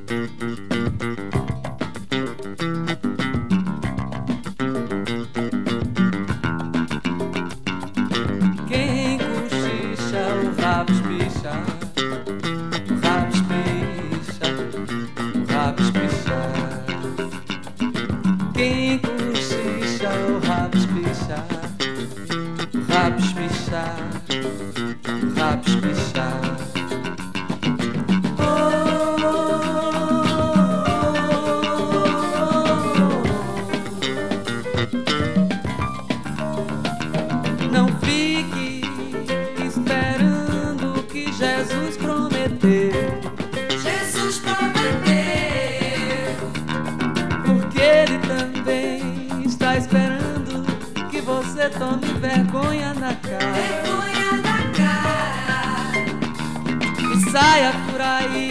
Quem cochicha, o rabo espicha, o rabo espicha, o rabo espicha. Quem cochicha, o rabo espicha, o rabo espicha, o rabo espicha. Não fique esperando o que Jesus prometeu. Jesus prometeu, Porque Ele também está esperando que você tome vergonha na cara vergonha na cara e saia por aí